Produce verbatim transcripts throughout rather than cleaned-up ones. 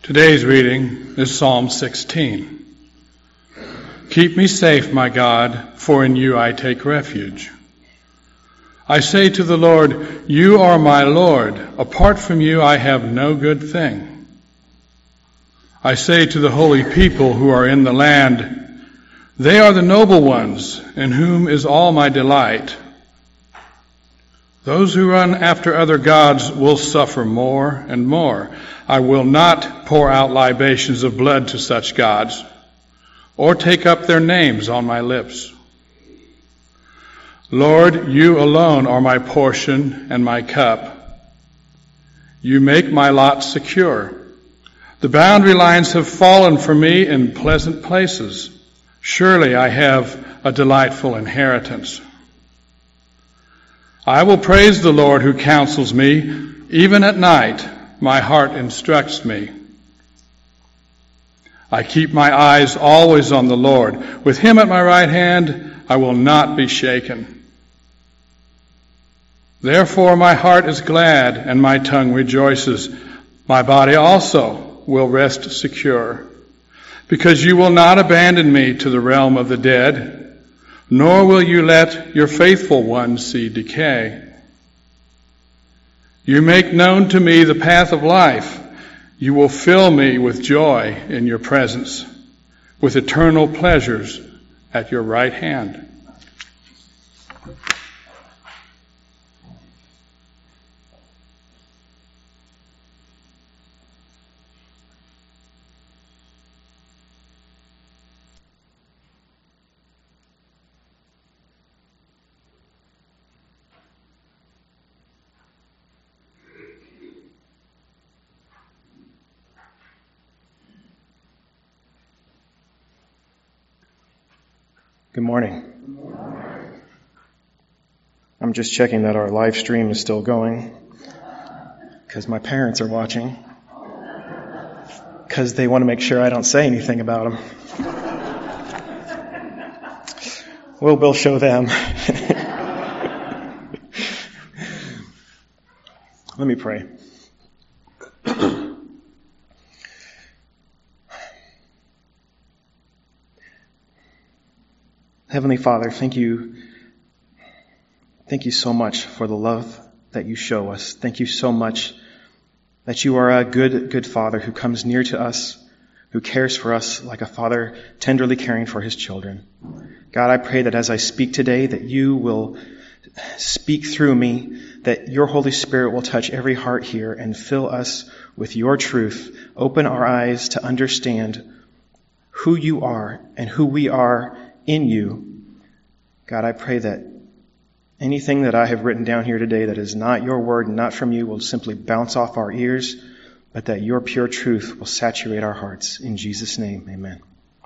Today's reading is Psalm sixteen. Keep me safe, my God, for in you I take refuge. I say to the Lord, you are my Lord. Apart from you I have no good thing. I say to the holy people who are in the land, they are the noble ones, in whom is all my delight. Those who run after other gods will suffer more and more. I will not pour out libations of blood to such gods, or take up their names on my lips. Lord, you alone are my portion and my cup. You make my lot secure. The boundary lines have fallen for me in pleasant places. Surely I have a delightful inheritance. I will praise the Lord who counsels me. Even at night, my heart instructs me. I keep my eyes always on the Lord. With him at my right hand, I will not be shaken. Therefore my heart is glad and my tongue rejoices. My body also will rest secure, because you will not abandon me to the realm of the dead, nor will you let your faithful one see decay. You make known to me the path of life. You will fill me with joy in your presence, with eternal pleasures at your right hand. Good morning. I'm just checking that our live stream is still going, because my parents are watching, because they want to make sure I don't say anything about them. We'll, we'll show them. Let me pray. Heavenly Father, thank you. Thank you so much for the love that you show us. Thank you so much that you are a good, good Father who comes near to us, who cares for us like a father tenderly caring for his children. God, I pray that as I speak today, that you will speak through me, that your Holy Spirit will touch every heart here and fill us with your truth. Open our eyes to understand who you are and who we are in you. God, I pray that anything that I have written down here today that is not your word and not from you will simply bounce off our ears, but that your pure truth will saturate our hearts. In Jesus' name, amen.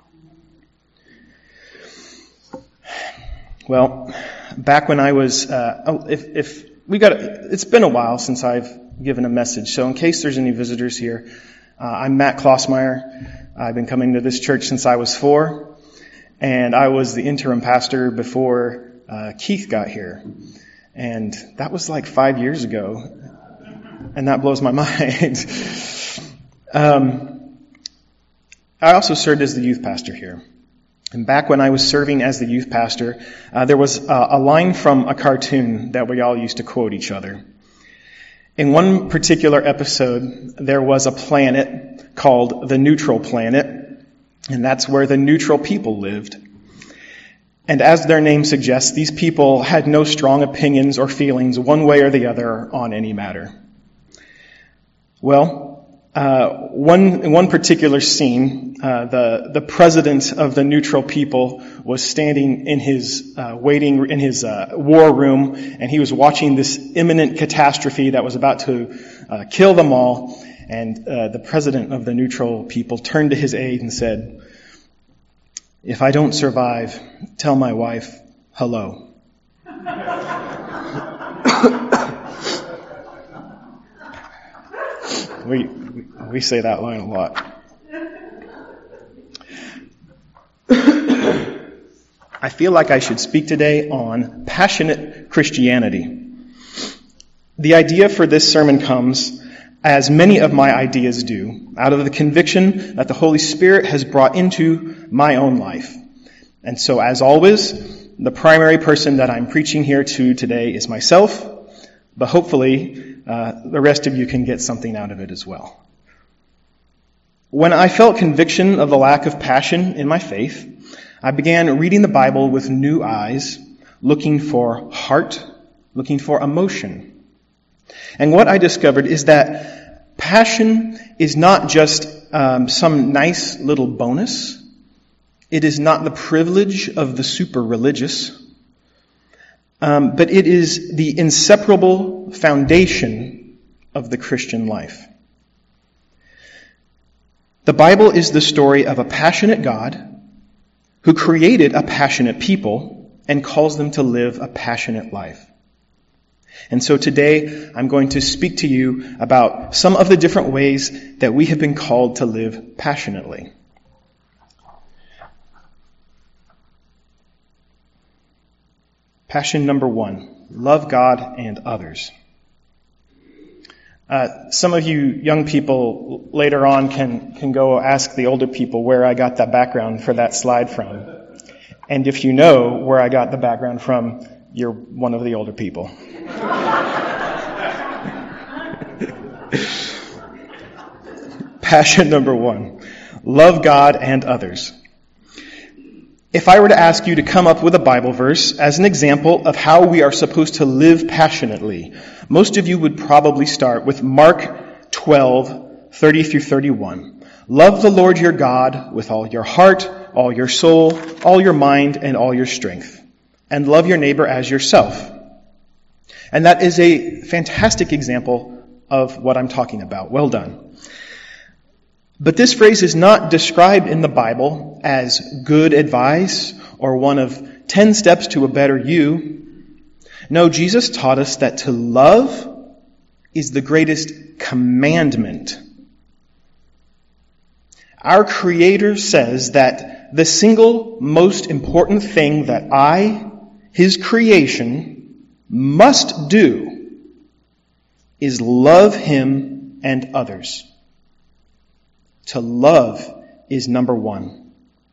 Well, back when I was, uh, oh, if, if we got, it's been a while since I've given a message. So in case there's any visitors here, uh, I'm Matt Klossmeyer. I've been coming to this church since I was four. And I was the interim pastor before uh, Keith got here. And that was like five years ago. And that blows my mind. um, I also served as the youth pastor here. And back when I was serving as the youth pastor, uh, there was uh, a line from a cartoon that we all used to quote each other. In one particular episode, there was a planet called the Neutral Planet. And that's where the neutral people lived. And as their name suggests, these people had no strong opinions or feelings one way or the other on any matter. Well, uh, one, in one particular scene, uh, the, the president of the neutral people was standing in his, uh, waiting in his, uh, war room, and he was watching this imminent catastrophe that was about to, uh, kill them all. And uh, the president of the neutral people turned to his aide and said, "If I don't survive, tell my wife hello." we, we we say that line a lot. I feel like I should speak today on passionate Christianity. The idea for this sermon comes as many of my ideas do, out of the conviction that the Holy Spirit has brought into my own life. And so, as always, the primary person that I'm preaching here to today is myself, but hopefully uh, the rest of you can get something out of it as well. When I felt conviction of the lack of passion in my faith, I began reading the Bible with new eyes, looking for heart, looking for emotion. And what I discovered is that passion is not just um, some nice little bonus. It is not the privilege of the super religious, um, but it is the inseparable foundation of the Christian life. The Bible is the story of a passionate God who created a passionate people and calls them to live a passionate life. And so today I'm going to speak to you about some of the different ways that we have been called to live passionately. Passion number one, love God and others. Uh, some of you young people later on can, can go ask the older people where I got that background for that slide from. And if you know where I got the background from, you're one of the older people. Passion number one, love God and others. If I were to ask you to come up with a Bible verse as an example of how we are supposed to live passionately, most of you would probably start with Mark twelve, thirty through thirty-one. Love the Lord your God with all your heart, all your soul, all your mind, and all your strength. And love your neighbor as yourself. And that is a fantastic example of what I'm talking about. Well done. But this phrase is not described in the Bible as good advice or one of ten steps to a better you. No, Jesus taught us that to love is the greatest commandment. Our Creator says that the single most important thing that I, His creation, must do is love Him and others. To love is number one.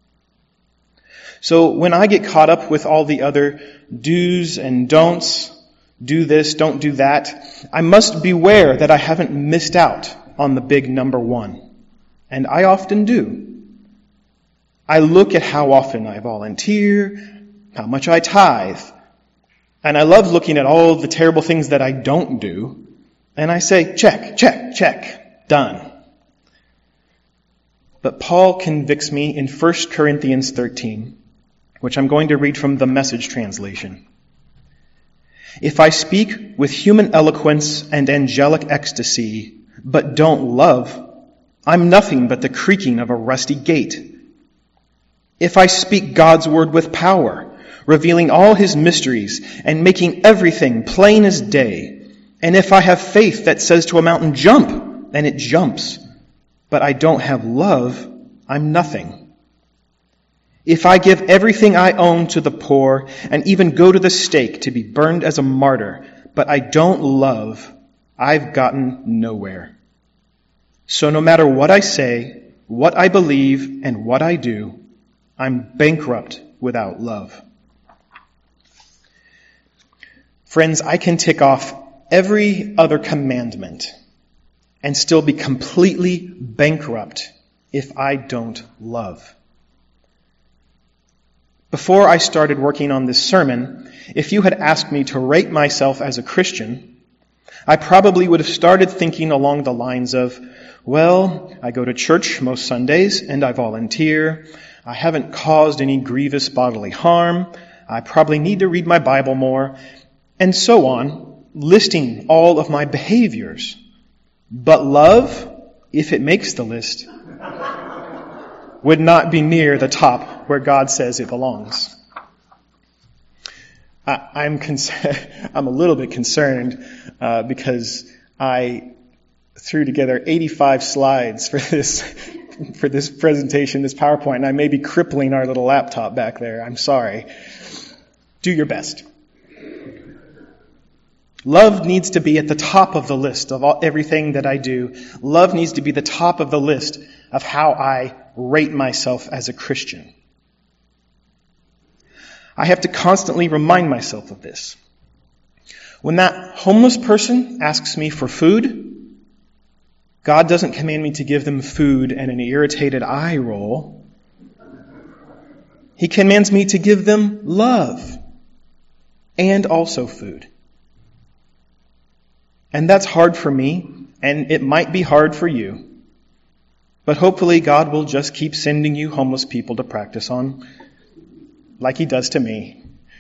So when I get caught up with all the other do's and don'ts, do this, don't do that, I must beware that I haven't missed out on the big number one. And I often do. I look at how often I volunteer, how much I tithe, and I love looking at all the terrible things that I don't do, and I say, check, check, check, done. But Paul convicts me in First Corinthians thirteen, which I'm going to read from the Message translation. If I speak with human eloquence and angelic ecstasy, but don't love, I'm nothing but the creaking of a rusty gate. If I speak God's word with power, revealing all His mysteries and making everything plain as day, and if I have faith that says to a mountain, jump, and it jumps, but I don't have love, I'm nothing. If I give everything I own to the poor and even go to the stake to be burned as a martyr, but I don't love, I've gotten nowhere. So no matter what I say, what I believe, and what I do, I'm bankrupt without love. Friends, I can tick off every other commandment and still be completely bankrupt if I don't love. Before I started working on this sermon, if you had asked me to rate myself as a Christian, I probably would have started thinking along the lines of, well, I go to church most Sundays and I volunteer. I haven't caused any grievous bodily harm. I probably need to read my Bible more, and so on, listing all of my behaviors. But love, if it makes the list, would not be near the top where God says it belongs. I, I'm cons- I'm a little bit concerned uh, because I threw together eighty-five slides for this for this presentation, this PowerPoint, and I may be crippling our little laptop back there. I'm sorry. Do your best. Love needs to be at the top of the list of all, everything that I do. Love needs to be the top of the list of how I rate myself as a Christian. I have to constantly remind myself of this. When that homeless person asks me for food, God doesn't command me to give them food and an irritated eye roll. He commands me to give them love and also food. And that's hard for me, and it might be hard for you. But hopefully God will just keep sending you homeless people to practice on, like He does to me.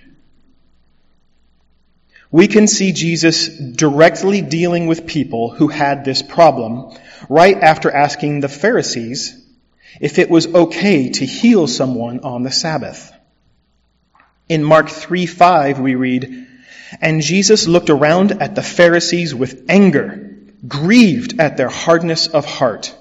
We can see Jesus directly dealing with people who had this problem right after asking the Pharisees if it was okay to heal someone on the Sabbath. In Mark three five we read, "And Jesus looked around at the Pharisees with anger, grieved at their hardness of heart."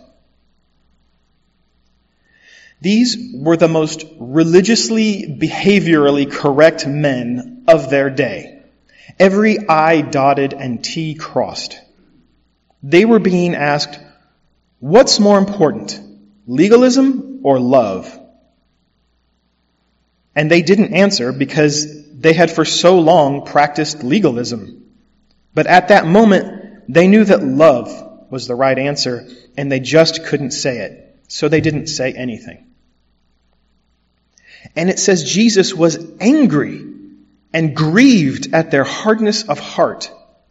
These were the most religiously, behaviorally correct men of their day. Every I dotted and T crossed. They were being asked, what's more important, legalism or love? And they didn't answer because they had for so long practiced legalism. But at that moment, they knew that love was the right answer, and they just couldn't say it. So they didn't say anything. And it says Jesus was angry and grieved at their hardness of heart.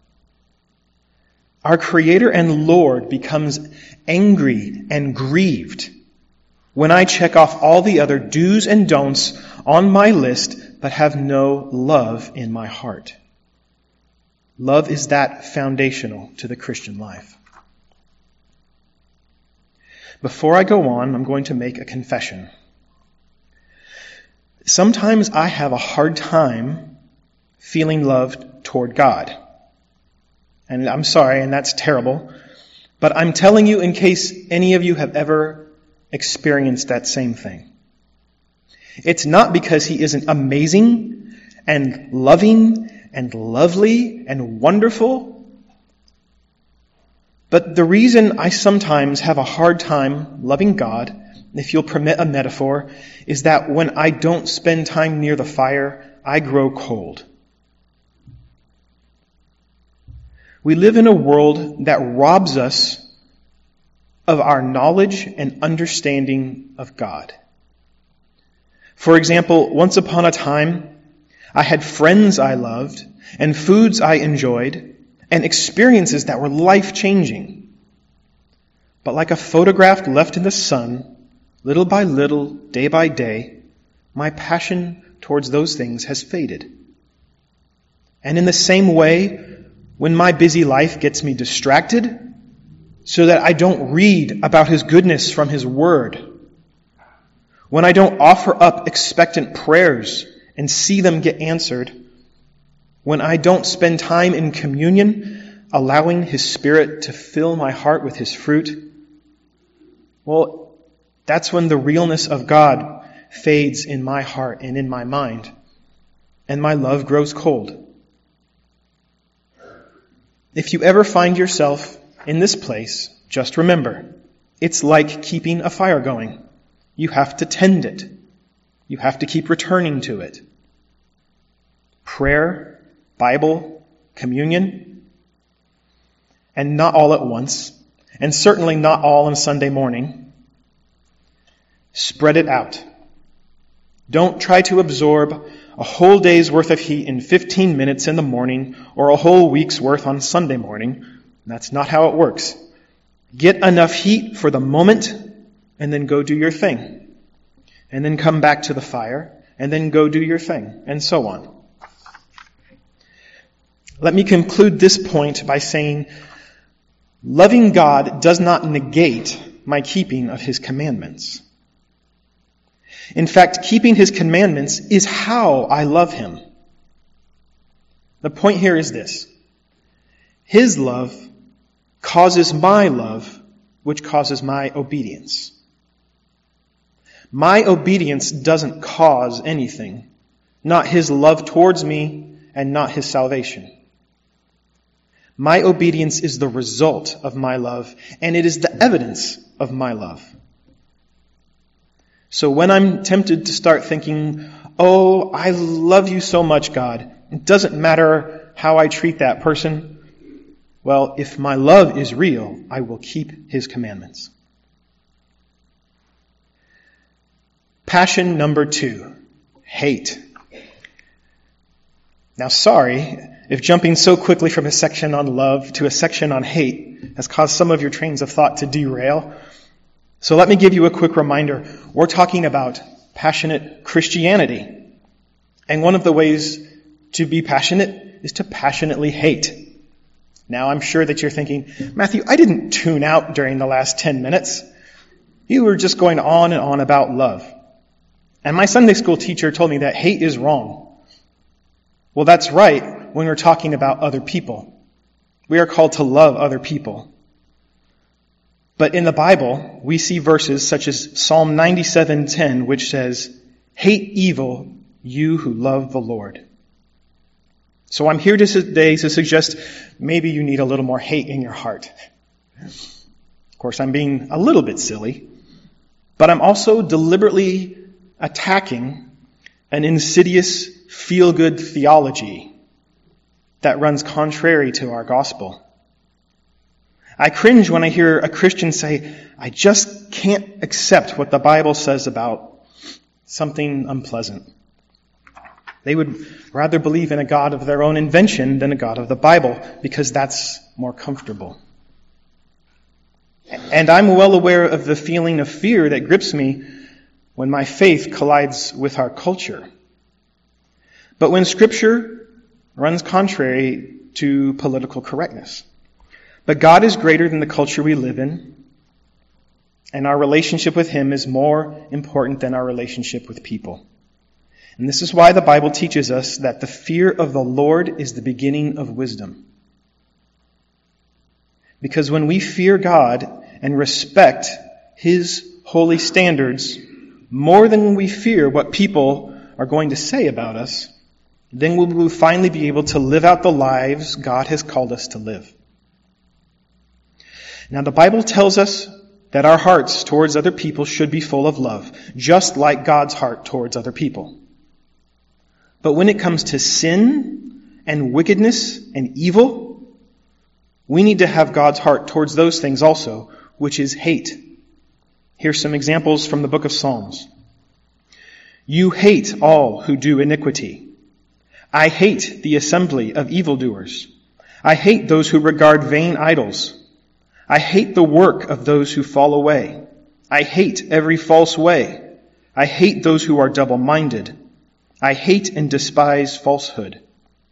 Our Creator and Lord becomes angry and grieved when I check off all the other do's and don'ts on my list but have no love in my heart. Love is that foundational to the Christian life. Before I go on, I'm going to make a confession. Sometimes I have a hard time feeling loved toward God. And I'm sorry, and that's terrible. But I'm telling you in case any of you have ever experienced that same thing. It's not because He isn't amazing and loving and lovely and wonderful. But the reason I sometimes have a hard time loving God, if you'll permit a metaphor, is that when I don't spend time near the fire, I grow cold. We live in a world that robs us of our knowledge and understanding of God. For example, once upon a time, I had friends I loved, and foods I enjoyed, and experiences that were life-changing. But like a photograph left in the sun, little by little, day by day, my passion towards those things has faded. And in the same way, when my busy life gets me distracted, so that I don't read about His goodness from His Word, when I don't offer up expectant prayers and see them get answered, when I don't spend time in communion, allowing His Spirit to fill my heart with His fruit, well, that's when the realness of God fades in my heart and in my mind, and my love grows cold. If you ever find yourself in this place, just remember, it's like keeping a fire going. You have to tend it. You have to keep returning to it. Prayer, Bible, communion, and not all at once, and certainly not all on Sunday morning. Spread it out. Don't try to absorb a whole day's worth of heat in fifteen minutes in the morning or a whole week's worth on Sunday morning. That's not how it works. Get enough heat for the moment and then go do your thing. And then come back to the fire and then go do your thing, and so on. Let me conclude this point by saying, loving God does not negate my keeping of His commandments. In fact, keeping His commandments is how I love Him. The point here is this. His love causes my love, which causes my obedience. My obedience doesn't cause anything, not His love towards me and not His salvation. My obedience is the result of my love, and it is the evidence of my love. So when I'm tempted to start thinking, oh, I love you so much, God, it doesn't matter how I treat that person, well, if my love is real, I will keep his commandments. Passion number two, hate. Now, sorry if jumping so quickly from a section on love to a section on hate has caused some of your trains of thought to derail. So let me give you a quick reminder. We're talking about passionate Christianity. And one of the ways to be passionate is to passionately hate. Now, I'm sure that you're thinking, Matthew, I didn't tune out during the last ten minutes. You were just going on and on about love. And my Sunday school teacher told me that hate is wrong. Well, that's right when we're talking about other people. We are called to love other people. But in the Bible, we see verses such as Psalm ninety-seven ten, which says, hate evil, you who love the Lord. So I'm here today to suggest maybe you need a little more hate in your heart. Of course, I'm being a little bit silly, but I'm also deliberately attacking an insidious feel-good theology that runs contrary to our gospel. I cringe when I hear a Christian say, I just can't accept what the Bible says about something unpleasant. They would rather believe in a God of their own invention than a God of the Bible, because that's more comfortable. And I'm well aware of the feeling of fear that grips me when my faith collides with our culture. But when Scripture runs contrary to political correctness. But God is greater than the culture we live in, and our relationship with Him is more important than our relationship with people. And this is why the Bible teaches us that the fear of the Lord is the beginning of wisdom. Because when we fear God and respect His holy standards more than when we fear what people are going to say about us, then we will finally be able to live out the lives God has called us to live. Now, the Bible tells us that our hearts towards other people should be full of love, just like God's heart towards other people. But when it comes to sin and wickedness and evil, we need to have God's heart towards those things also, which is hate. Here's some examples from the book of Psalms. You hate all who do iniquity. I hate the assembly of evildoers. I hate those who regard vain idols. I hate the work of those who fall away. I hate every false way. I hate those who are double-minded. I hate and despise falsehood.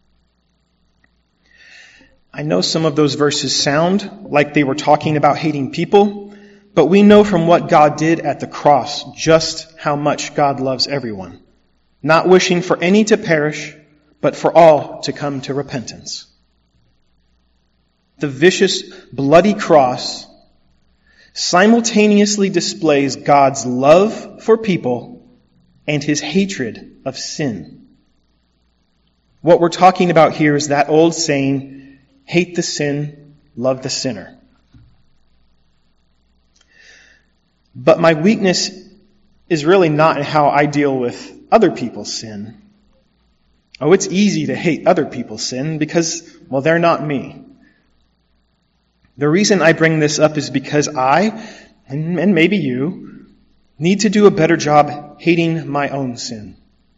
I know some of those verses sound like they were talking about hating people, but we know from what God did at the cross just how much God loves everyone, not wishing for any to perish, but for all to come to repentance. The vicious, bloody cross simultaneously displays God's love for people and His hatred of sin. What we're talking about here is that old saying, hate the sin, love the sinner. But my weakness is really not in how I deal with other people's sin. Oh, it's easy to hate other people's sin because, well, they're not me. The reason I bring this up is because I, and, and maybe you, need to do a better job hating my own sin.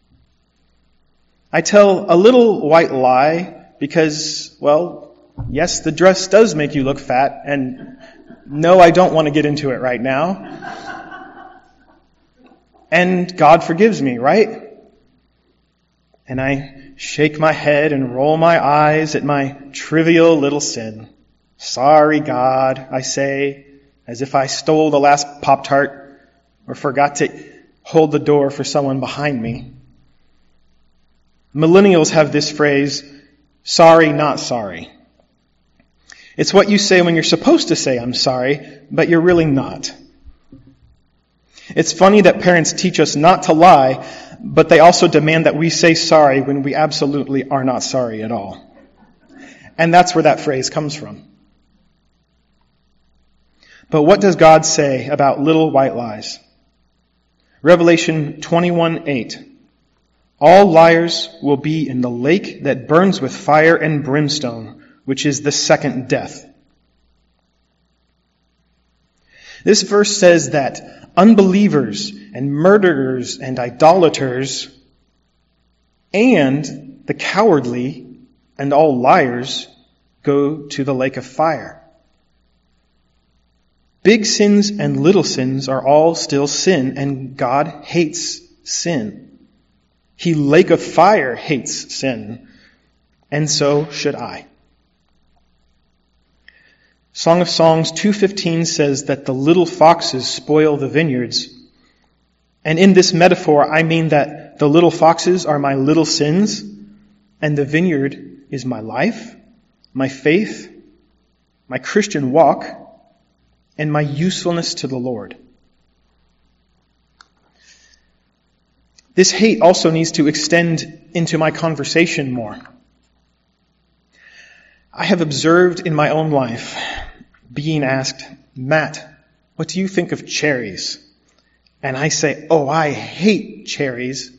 I tell a little white lie because, well, yes, the dress does make you look fat, and no, I don't want to get into it right now. And God forgives me, right? And I shake my head and roll my eyes at my trivial little sin. Sorry, God, I say, as if I stole the last Pop-Tart or forgot to hold the door for someone behind me. Millennials have this phrase, sorry, not sorry. It's what you say when you're supposed to say, I'm sorry, but you're really not. It's funny that parents teach us not to lie, but they also demand that we say sorry when we absolutely are not sorry at all. And that's where that phrase comes from. But what does God say about little white lies? Revelation twenty-one eight. All liars will be in the lake that burns with fire and brimstone, which is the second death. This verse says that unbelievers and murderers and idolaters and the cowardly and all liars go to the lake of fire. Big sins and little sins are all still sin, and God hates sin. He, lake of fire, hates sin, and so should I. Song of Songs two fifteen says that the little foxes spoil the vineyards. And in this metaphor, I mean that the little foxes are my little sins, and the vineyard is my life, my faith, my Christian walk, and my usefulness to the Lord. This hate also needs to extend into my conversation more. I have observed in my own life being asked, Matt, what do you think of cherries? And I say, oh, I hate cherries.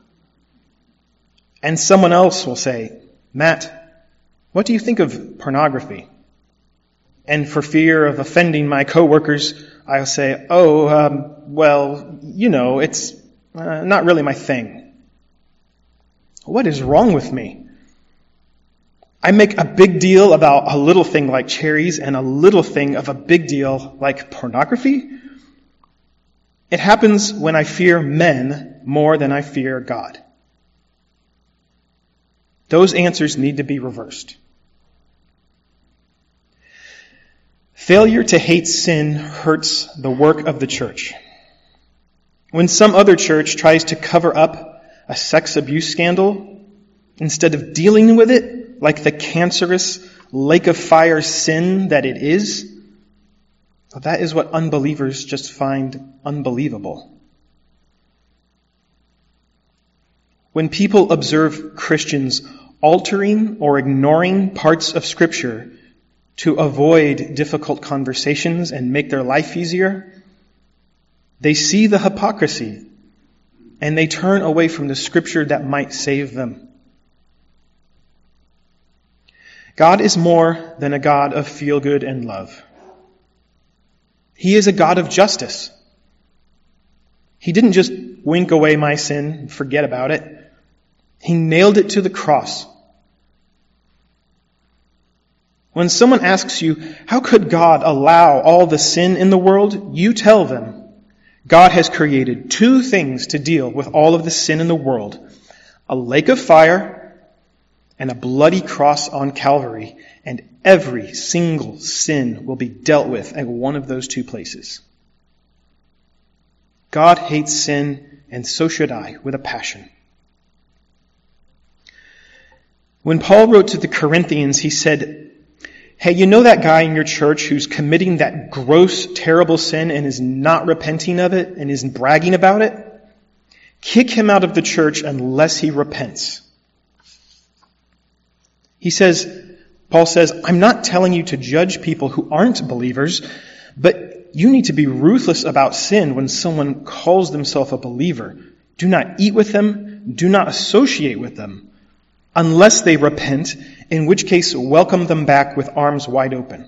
And someone else will say, Matt, what do you think of pornography? And for fear of offending my coworkers, I'll say, oh, um, well, you know, it's uh, not really my thing. What is wrong with me? I make a big deal about a little thing like cherries and a little thing of a big deal like pornography. It happens when I fear men more than I fear God. Those answers need to be reversed. Failure to hate sin hurts the work of the church. When some other church tries to cover up a sex abuse scandal, instead of dealing with it like the cancerous lake of fire sin that it is, that is what unbelievers just find unbelievable. When people observe Christians altering or ignoring parts of Scripture to avoid difficult conversations and make their life easier, they see the hypocrisy and they turn away from the Scripture that might save them. God is more than a God of feel-good and love. He is a God of justice. He didn't just wink away my sin and forget about it. He nailed it to the cross. When someone asks you, how could God allow all the sin in the world? You tell them, God has created two things to deal with all of the sin in the world. A lake of fire and a bloody cross on Calvary. And every single sin will be dealt with at one of those two places. God hates sin, and so should I, with a passion. When Paul wrote to the Corinthians, he said, hey, you know that guy in your church who's committing that gross, terrible sin and is not repenting of it and isn't bragging about it? Kick him out of the church unless he repents. He says, Paul says, I'm not telling you to judge people who aren't believers, but you need to be ruthless about sin when someone calls themselves a believer. Do not eat with them. Do not associate with them unless they repent, in which case welcome them back with arms wide open.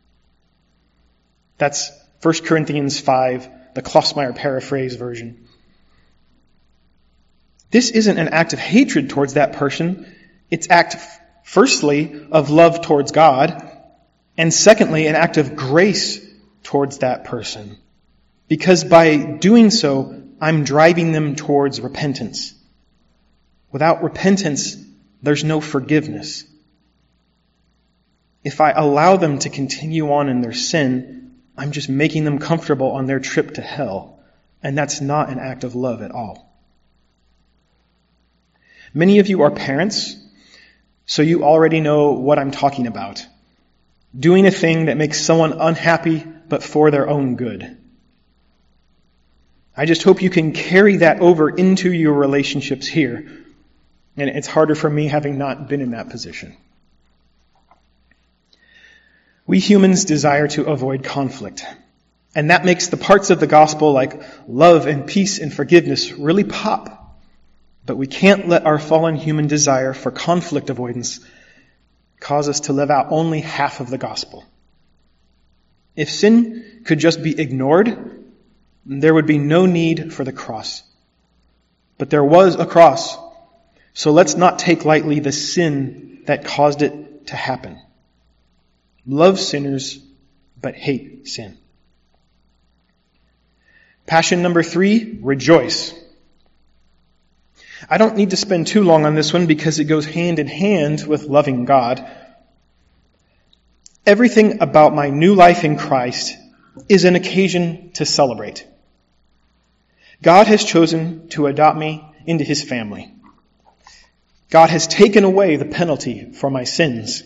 That's First Corinthians five, the Klossmeyer paraphrase version. This isn't an act of hatred towards that person. It's act firstly, of love towards God, and secondly, an act of grace towards that person. Because by doing so, I'm driving them towards repentance. Without repentance, there's no forgiveness. If I allow them to continue on in their sin, I'm just making them comfortable on their trip to hell. And that's not an act of love at all. Many of you are parents, so you already know what I'm talking about. Doing a thing that makes someone unhappy, but for their own good. I just hope you can carry that over into your relationships here. And it's harder for me having not been in that position. We humans desire to avoid conflict. And that makes the parts of the gospel like love and peace and forgiveness really pop. But we can't let our fallen human desire for conflict avoidance cause us to live out only half of the gospel. If sin could just be ignored, there would be no need for the cross. But there was a cross. So let's not take lightly the sin that caused it to happen. Love sinners, but hate sin. Passion number three, rejoice. I don't need to spend too long on this one because it goes hand in hand with loving God. Everything about my new life in Christ is an occasion to celebrate. God has chosen to adopt me into his family. God has taken away the penalty for my sins.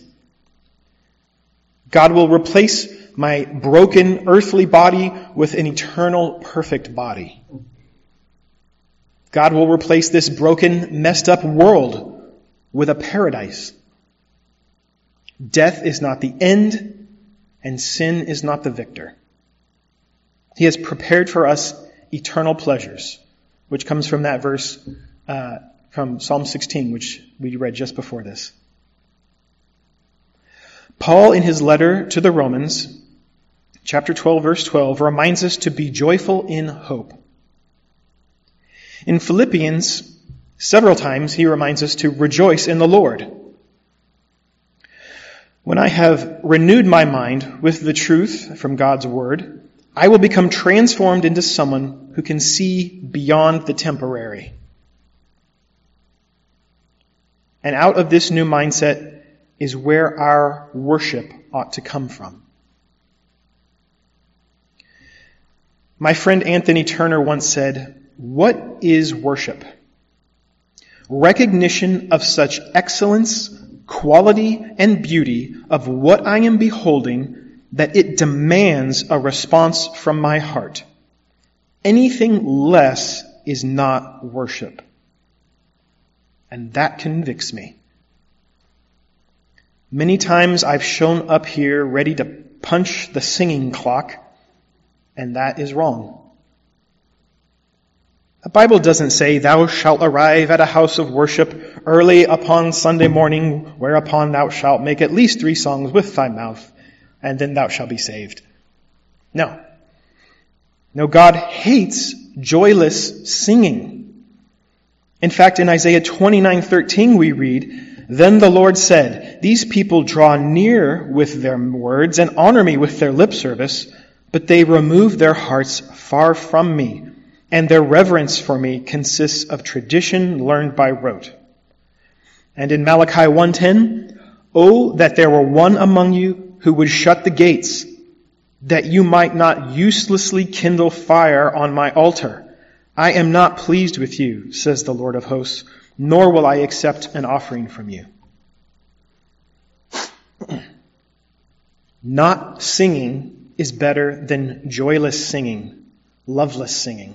God will replace my broken earthly body with an eternal perfect body. God will replace this broken, messed up world with a paradise. Death is not the end, and sin is not the victor. He has prepared for us eternal pleasures, which comes from that verse uh, from Psalm sixteen, which we read just before this. Paul, in his letter to the Romans, chapter twelve, verse twelve, reminds us to be joyful in hope. In Philippians, several times he reminds us to rejoice in the Lord. When I have renewed my mind with the truth from God's word, I will become transformed into someone who can see beyond the temporary. And out of this new mindset is where our worship ought to come from. My friend Anthony Turner once said, "What is worship? Recognition of such excellence, quality, and beauty of what I am beholding that it demands a response from my heart. Anything less is not worship." And that convicts me. Many times I've shown up here ready to punch the singing clock, and that is wrong. The Bible doesn't say, "Thou shalt arrive at a house of worship early upon Sunday morning, whereupon thou shalt make at least three songs with thy mouth, and then thou shalt be saved." No. No, God hates joyless singing. In fact, in Isaiah twenty-nine thirteen we read, "Then the Lord said, These people draw near with their words and honor me with their lip service, but they remove their hearts far from me, and their reverence for me consists of tradition learned by rote." And in Malachi one ten, "Oh, that there were one among you who would shut the gates, that you might not uselessly kindle fire on my altar. I am not pleased with you, says the Lord of hosts, nor will I accept an offering from you." Not singing is better than joyless singing, loveless singing.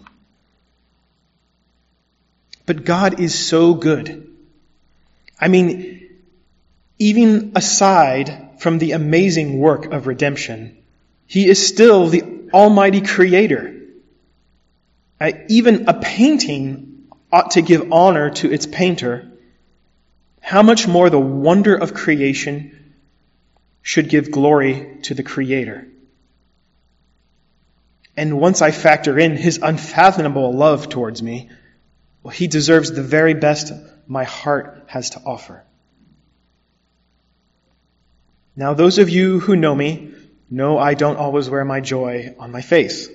But God is so good. I mean, even aside from the amazing work of redemption, He is still the Almighty Creator. Uh, even a painting ought to give honor to its painter. How much more the wonder of creation should give glory to the Creator? And once I factor in His unfathomable love towards me, well, He deserves the very best my heart has to offer. Now, those of you who know me know I don't always wear my joy on my face.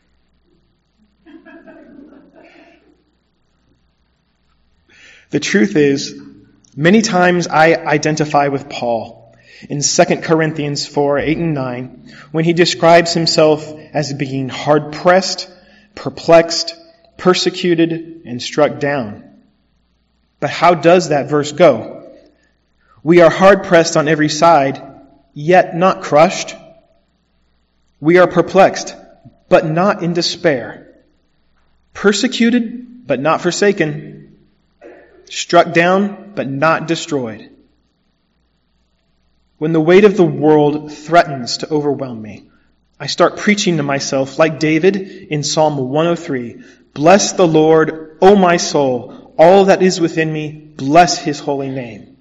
The truth is, many times I identify with Paul in Second Corinthians four, eight and nine, when he describes himself as being hard-pressed, perplexed, persecuted, and struck down. But how does that verse go? We are hard-pressed on every side, yet not crushed. We are perplexed, but not in despair. Persecuted, but not forsaken. Struck down, but not destroyed. when the weight of the world threatens to overwhelm me, I start preaching to myself like David in Psalm one oh three, "Bless the Lord, O my soul, all that is within me, bless his holy name."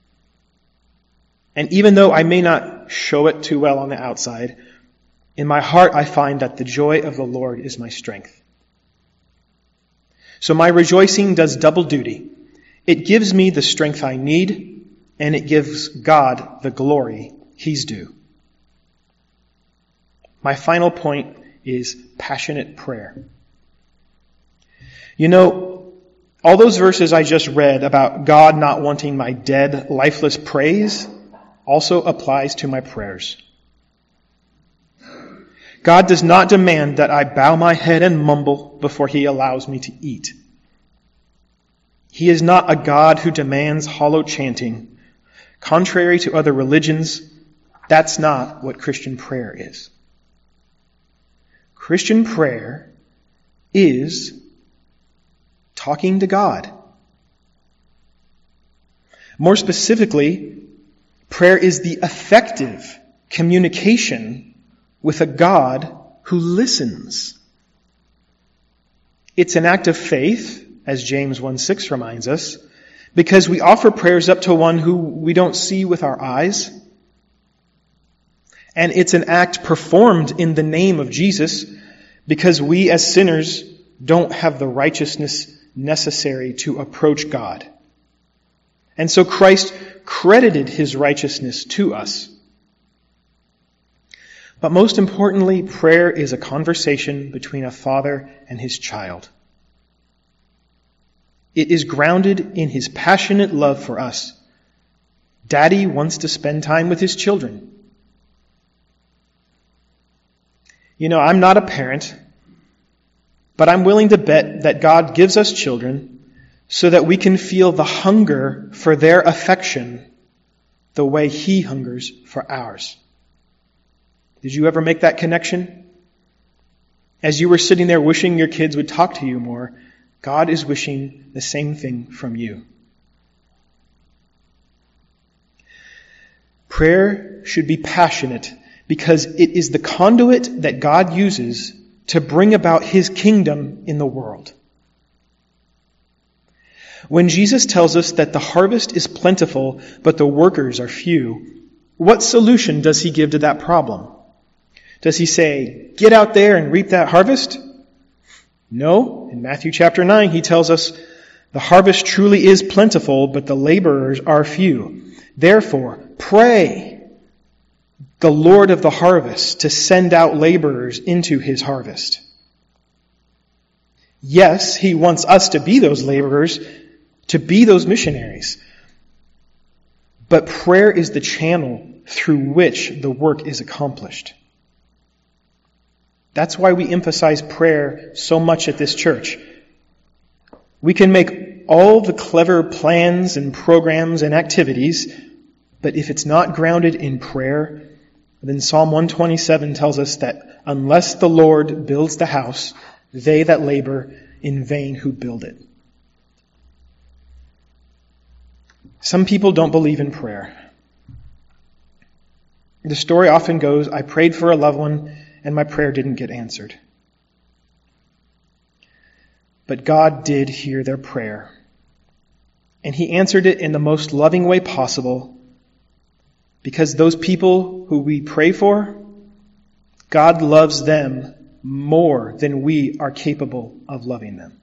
And even though I may not show it too well on the outside, in my heart I find that the joy of the Lord is my strength. So my rejoicing does double duty. It gives me the strength I need, and it gives God the glory he's due. My final point is passionate prayer. You know, all those verses I just read about God not wanting my dead, lifeless praise also applies to my prayers. God does not demand that I bow my head and mumble before he allows me to eat. He is not a God who demands hollow chanting. Contrary to other religions, that's not what Christian prayer is. Christian prayer is talking to God. More specifically, prayer is the effective communication with a God who listens. It's an act of faith, as James one six reminds us, because we offer prayers up to one who we don't see with our eyes. And it's an act performed in the name of Jesus because we as sinners don't have the righteousness necessary to approach God. And so Christ credited his righteousness to us. But most importantly, prayer is a conversation between a father and his child. It is grounded in his passionate love for us. Daddy wants to spend time with his children. You know, I'm not a parent, but I'm willing to bet that God gives us children so that we can feel the hunger for their affection the way he hungers for ours. Did you ever make that connection? As you were sitting there wishing your kids would talk to you more, God is wishing the same thing from you. Prayer should be passionate because it is the conduit that God uses to bring about his kingdom in the world. When Jesus tells us that the harvest is plentiful, but the workers are few, what solution does he give to that problem? Does he say, get out there and reap that harvest? No. In Matthew chapter nine, he tells us, the harvest truly is plentiful, but the laborers are few. Therefore, pray the Lord of the harvest to send out laborers into his harvest. Yes, he wants us to be those laborers, to be those missionaries. But prayer is the channel through which the work is accomplished. That's why we emphasize prayer so much at this church. We can make all the clever plans and programs and activities, but if it's not grounded in prayer, then Psalm one twenty-seven tells us that unless the Lord builds the house, they that labor in vain who build it. Some people don't believe in prayer. The story often goes, I prayed for a loved one and my prayer didn't get answered. But God did hear their prayer. And he answered it in the most loving way possible, because those people who we pray for, God loves them more than we are capable of loving them.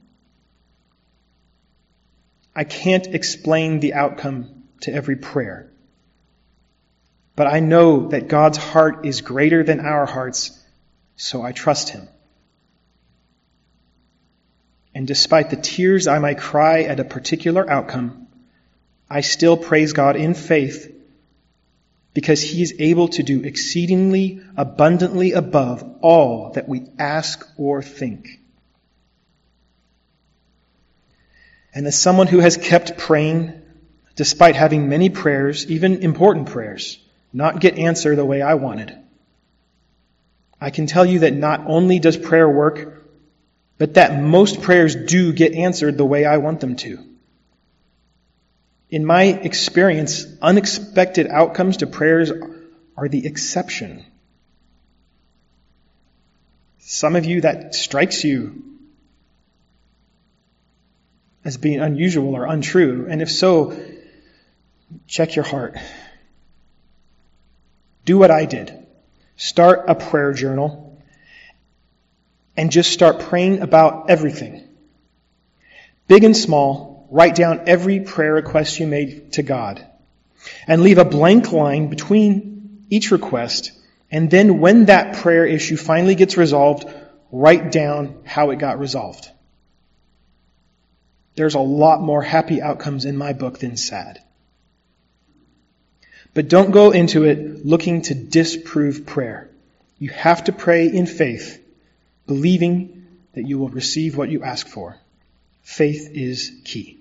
I can't explain the outcome to every prayer, but I know that God's heart is greater than our hearts, so I trust him. And despite the tears I might cry at a particular outcome, I still praise God in faith because he is able to do exceedingly abundantly above all that we ask or think. And as someone who has kept praying, despite having many prayers, even important prayers, not get answered the way I wanted, I can tell you that not only does prayer work, but that most prayers do get answered the way I want them to. In my experience, unexpected outcomes to prayers are the exception. Some of you, that strikes you as being unusual or untrue. And if so, check your heart. Do what I did. Start a prayer journal and just start praying about everything. Big and small, write down every prayer request you made to God. And leave a blank line between each request. And then when that prayer issue finally gets resolved, write down how it got resolved. There's a lot more happy outcomes in my book than sad. But don't go into it looking to disprove prayer. You have to pray in faith, believing that you will receive what you ask for. Faith is key.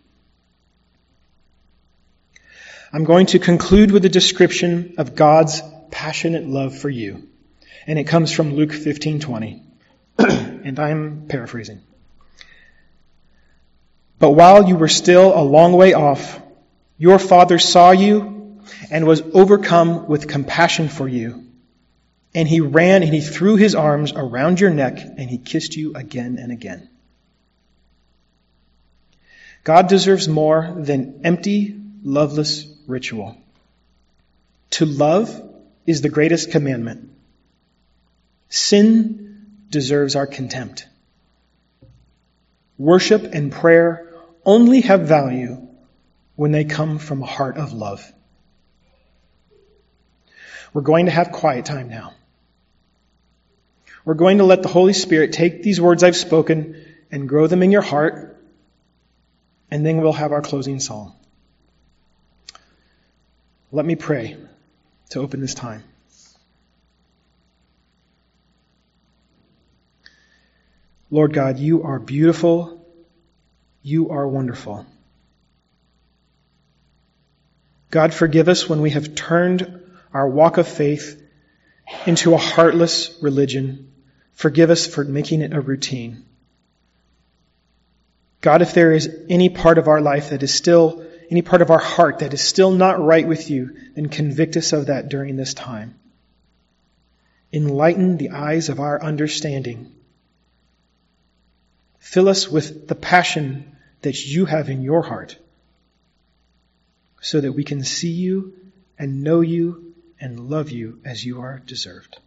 I'm going to conclude with a description of God's passionate love for you. And it comes from Luke fifteen twenty. And I'm paraphrasing. But while you were still a long way off, your Father saw you and was overcome with compassion for you. And he ran and he threw his arms around your neck and he kissed you again and again. God deserves more than empty, loveless ritual. To love is the greatest commandment. Sin deserves our contempt. Worship and prayer only have value when they come from a heart of love. We're going to have quiet time now. We're going to let the Holy Spirit take these words I've spoken and grow them in your heart, and then we'll have our closing song. Let me pray to open this time. Lord God, you are beautiful. You are wonderful. God, forgive us when we have turned our walk of faith into a heartless religion. Forgive us for making it a routine. God, if there is any part of our life that is still, any part of our heart that is still not right with you, then convict us of that during this time. Enlighten the eyes of our understanding. Fill us with the passion that you have in your heart so that we can see you and know you and love you as you are deserved.